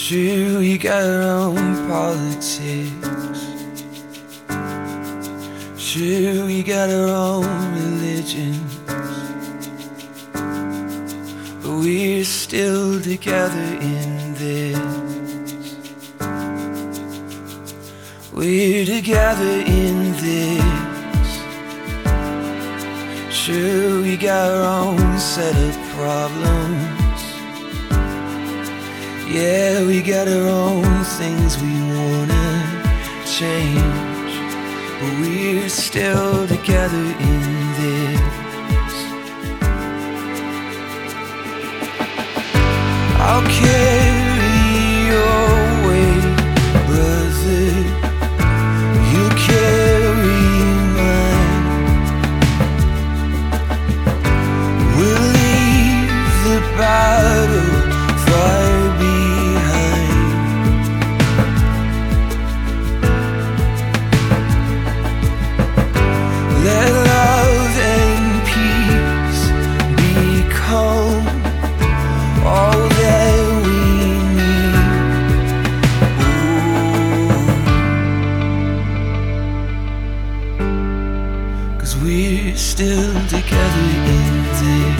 Sure, we got our own politics. Sure, we got our own religions, but we're still together in this. We're together in this. Sure, we got our own set of problems. Yeah, we got our own things we wanna change, but we're still together in this. I'll carry your weight, brother. You carry mine. We'll leave the battle far behind. Let love and peace become all that we need. Ooh. 'Cause we're still together in this.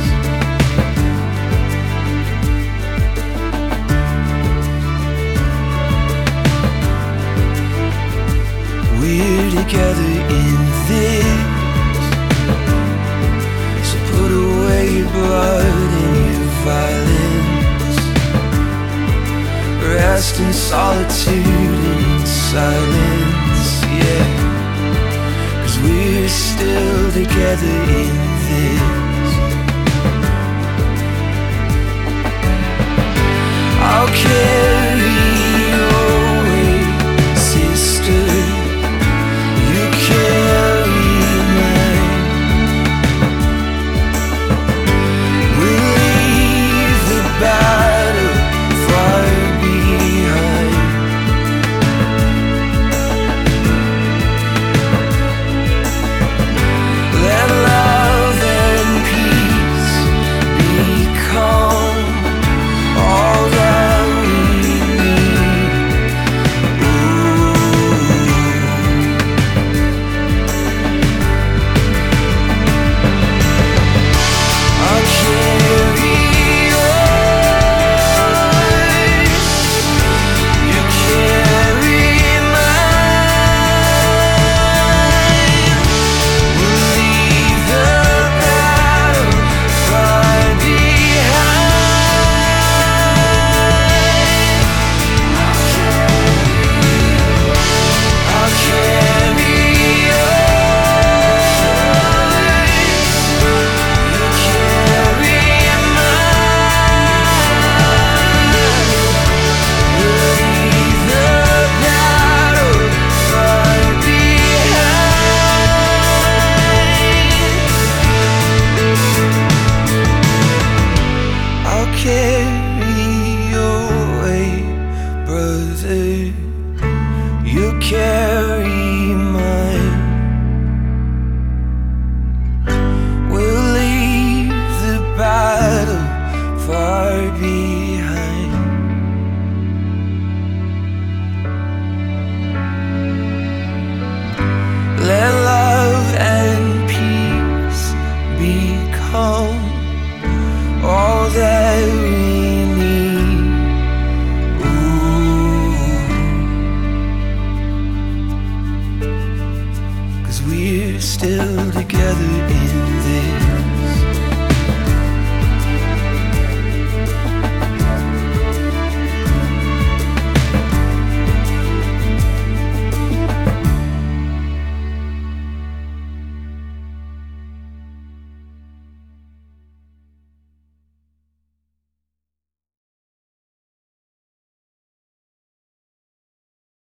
We're together in this. So put away your blood and your violence. Rest in solitude and in silence, yeah. 'Cause we're still together in this. I'll carry your weight, sister. You carry mine. We'll leave the battle far behind. Let love and peace become all that we need. We're still together in